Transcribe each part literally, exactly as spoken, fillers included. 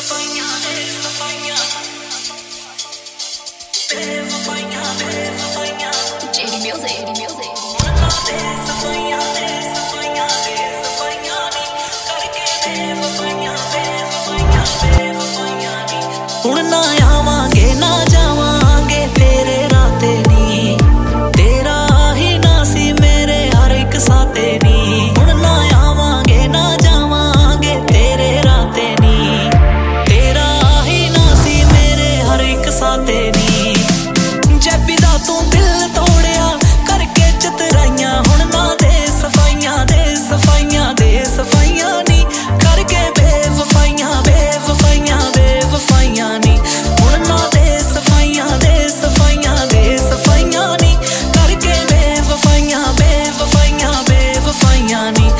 ਹੁਣ ਨਾ ਆਵਾਂਗੇ ਨਾ ਜਾਵਾਂਗੇ ਤੇਰੇ ਰਾਤੇ ਨੀ, ਤੇਰਾ ਹੀ ਨਾ ਸੀ ਮੇਰੇ ਹਰ ਇੱਕ ਸਾਤੇ ਨੀ। ਹੁਣ ਨਾ ਆਵਾਂਗੇ ਨਾ ਜਾਵਾਂਗੇ ਤੇਰੇ ਰਾਤੇ ਨੀ, ਤੇਰਾ ਹੀ ਨਾ ਸੀ ਮੇਰੇ ਹਰ ਇੱਕ ਸਾਤੇ ਨੀ। ਜੈਬੀ ਦਾ ਤੂੰ ਦਿਲ ਤੋੜਿਆ ਕਰਕੇ ਚਤਰਾਈਆਂ, ਹੁਣ ਨਾ ਦੇ ਸਫਾਈਆਂ ਦੇ ਸਫਾਈਆਂ ਦੇ ਸਫਾਈਆਂ ਨੀ, ਕਰਕੇ ਬੇਵਫਾਈਆਂ ਬੇਵਫਾਈਆਂ ਬੇਵਫਾਈਆਂ ਨੀ। ਹੁਣ ਨਾ ਦੇ ਸਫਾਈਆਂ ਦੇ ਸਫਾਈਆਂ ਦੇ ਸਫਾਈਆਂ ਨੀ, ਕਰਕੇ ਬੇਵਫਾਈਆਂ ਬੇਵਫਾਈਆਂ ਬੇਵਫਾਈਆਂ ਨੀ।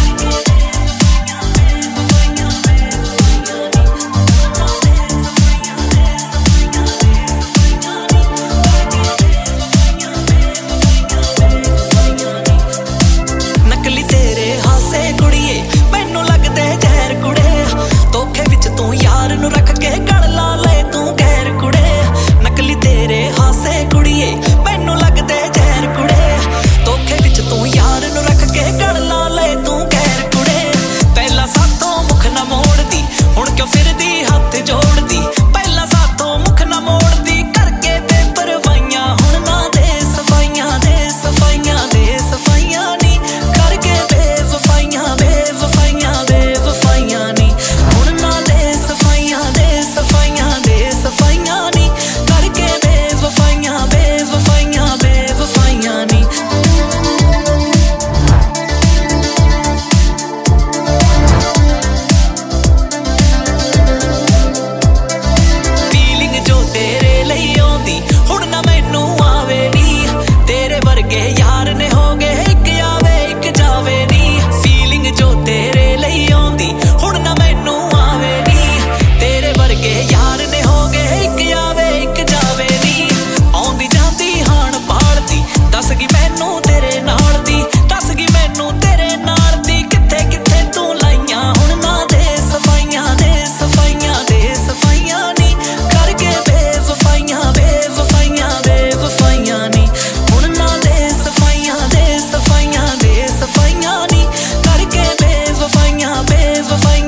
ਨਕਲੀ ਤੇਰੇ ਹਾਸੇ ਕੁੜੀਏ ਮੈਨੂੰ ਲੱਗਦੇ ਜ਼ਹਿਰ ਕੁੜੇ, ਧੋਖੇ ਵਿੱਚ ਤੂੰ ਯਾਰ ਨੂੰ ਰੱਖ ਕੇ ਗਲ ਲਾ ਲੈ ਤੂੰ ਗੈਰ ਕੁੜੇ। ਨਕਲੀ ਤੇਰੇ ਹਾਸੇ ਕੁੜੀਏ ਮੈਨੂੰ ਲੱਗਦੇ ਜ਼ਹਿਰ ਕੁੜੇ, ਧੋਖੇ ਵਿੱਚ ਤੂੰ ਯਾਰ ਨੂੰ ਰੱਖ ਕੇ ਗਲ ਲਾ ਲੈ ਤੂੰ ਗੈਰ ਕੁੜੇ। ਪਹਿਲਾਂ ਸਾਥੋਂ ਮੁਖ ਨਾ ਮੋੜਦੀ, ਹੁਣ ਕਿਉਂ ਫਿਰਦੀ ਹੱਥ ਜੋੜਦੀ, ਪਹਿਲਾਂ ਸਾਥੋਂ ਮੁਖ ਨਾ ਮੋੜਦੀ ਕਰਕੇ ਬੇਪਰਵਾਹੀਆਂ। ਹੁਣ ਨਾ ਦੇ ਸਫਾਈਆਂ ਦੇ ਸਫਾਈਆਂ ਦੇ ਸਫਾਈਆਂ ਨੀ, ਕਰਕੇ ਬੇਵਫਾਈਆਂ ਬੇਵਫਾਈਆਂ ਬੇਵਫਾਈਆਂ ਨੀ। ਹੁਣ ਨਾ ਦੇ ਸਫਾਈਆਂ ਦੇ ਸਫਾਈਆਂ ਦੇ ਸਫਾਈਆਂ ਨੀ, ਕਰਕੇ ਬੇਵਫਾਈਆਂ ਬੇਵਫਾਈਆਂ ਬੇਵਫਾਈਆਂ ਨੀ। ਫੀਲਿੰਗ ਜੋ ਤੇਰੇ ਲਈ ਆਉਂਦੀ ਹੁਣ ਨਾ ਮੈਨੂੰ ਆਵੇ ਨੀ, ਤੇਰੇ ਵਰਗੇ ਯਾਰ ਨੇ ਹੋ ਗਏ ਇੱਕ ਆਵੇ ਇੱਕ ਜਾਵੇ ਨੀ। ਫੀਲਿੰਗ ਜੋ ਤੇਰੇ ਲਈ ਆਉਂਦੀ ਹੁਣ ਨਾ ਮੈਨੂੰ ਆਵੇ ਨੀ, ਤੇਰੇ ਵਰਗੇ ਯਾਰ ਨੇ ਹੋ ਗਏ ਇੱਕ ਆਵੇ ਇੱਕ ਜਾਵੇ ਨੀ। ਆਉਂਦੀ ਜਾਂਦੀ ਹਾਣ ਪਾਲਦੀ ਦੱਸ ਗਈ ਮੈਨੂੰ ਤੇਰੇ ਨਾਲ ਦੀ, ਦੱਸ ਗਈ ਮੈਨੂੰ ਤੇਰੇ ਨਾਲ ਦੀ ਕਿੱਥੇ ਕਿੱਥੇ ਤੂੰ ਲਾਈਆਂ। ਹੁਣ ਨਾ ਦੇ ਸਫਾਈਆਂ ਦੇ ਸਫਾਈਆਂ ਦੇ ਸਫਾਈਆਂ ਨੀ, ਕਰਕੇ ਬੇਵਫਾਈਆਂ ਬੇਵਫਾਈਆਂ ਬੇਵਫਾਈਆਂ ਨੀ। ਹੁਣ ਨਾ ਦੇ ਸਫਾਈਆਂ ਦੇ ਸਫਾਈਆਂ ਦੇ ਸਫਾਈਆਂ ਨੀ, ਕਰਕੇ ਬੇਵਫਾਈਆਂ ਬੇਵਫਾਈਆਂ